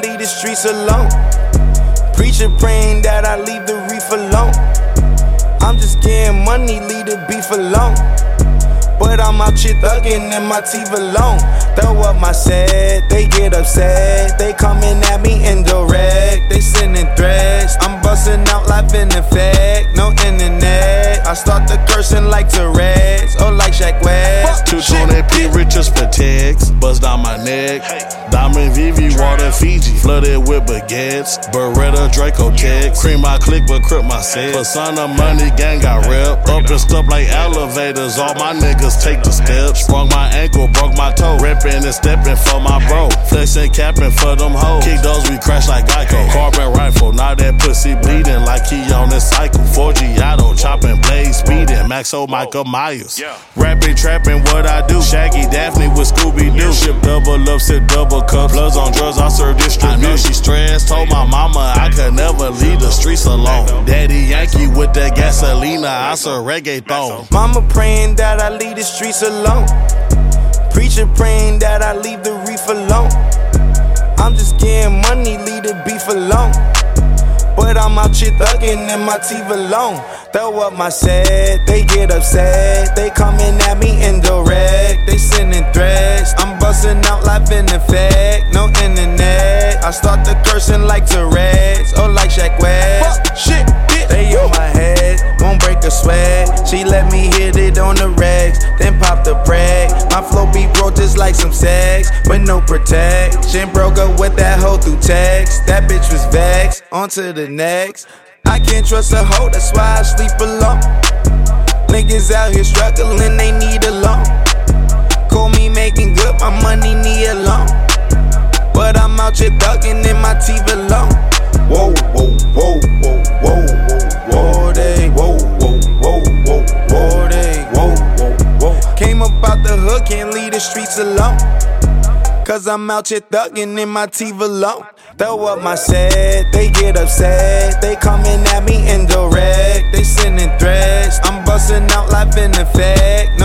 leave the streets alone. Preacher praying that I leave the reef alone. I'm just getting money, leave the beef alone. But I'm out here thuggin' in my teeth alone. Throw up my set, they get upset. They coming at me indirect, they sending threats. I'm bustin' out life in effect, no internet. I start the cursing like Tourette's, or like Shaq West. 220p riches for tags, buzz down my neck. Diamond VV, water Fiji, flooded with baguettes. Beretta, Draco checks, cream my click but crip my set. Persona money gang got rep, up and stuff like elevators. All my niggas take the steps. Sprung my ankle, broke my toe, ripping and stepping for my bro. Flexing, capping for them hoes. Kick those, we crash like Geico. Carbon rifle, now that pussy bleeding like he on this cycle. 4G auto, chopping blades, speeding. Maxo, Michael Myers. Rapping, trapping, what I do. Shaggy, Daphne with Scooby-Doo. Ship double up, sip double cup. Bloods on drugs, I serve distribution. I know she stressed, told my mama I could never leave the streets alone. Daddy Yankee with that gasolina, I serve reggaeton. Mama praying that I leave the streets alone. Preacher praying that I leave the reef alone. I'm just getting money, leave the beef alone. But I'm out here thuggin' in my teeth alone. Throw up my set, they get upset. They coming at me indirect, they sending threats. I'm bustin' out life in effect, no internet. I start the cursing like Tourette's, or like Shaq West. Fuck, shit, bitch. They on my head, won't break a sweat. She let me hit it on the rags, then pop the brag. My flow be broke just like some sex, but no protection. Broke up with that hoe through text. That bitch was vexed, on to the next. I can't trust a hoe, that's why I sleep alone. Niggas out here struggling, they need a loan. Call me making good, my money need a loan. But I'm out here thuggin' in my teeth alone. Whoa, whoa, whoa, whoa, whoa, whoa, whoa, they, whoa, whoa, whoa, whoa, whoa, they, whoa, whoa, whoa. Came up out the hood, can't leave the streets alone. Cause I'm out here thuggin' in my teeth alone. Throw up my set, they get upset. They coming at me indirect, they sending threats. I'm bustin' out life in effect.